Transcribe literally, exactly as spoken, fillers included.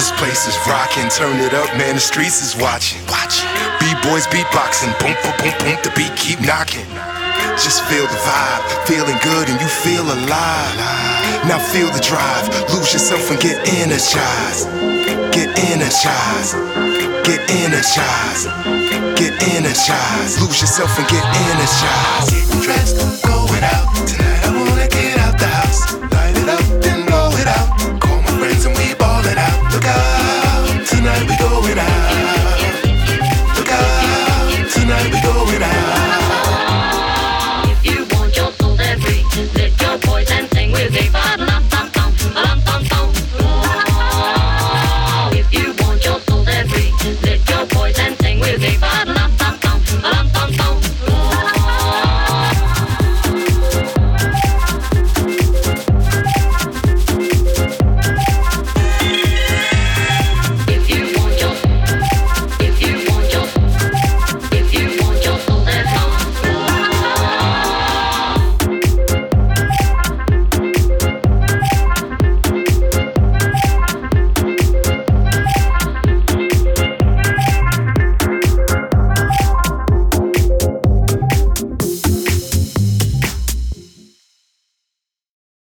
This place is rocking, turn it up, man, the streets is watching. Watching. B-boys beatboxing, boom, boom, boom, boom, the beat keep knocking. Just feel the vibe, feeling good and you feel alive. Now feel the drive, lose yourself and get energized. Get energized, get energized, get energized. Lose yourself and get energized. Getting dressed, going out tonight. I wanna get out the house, light it up, then blow it out.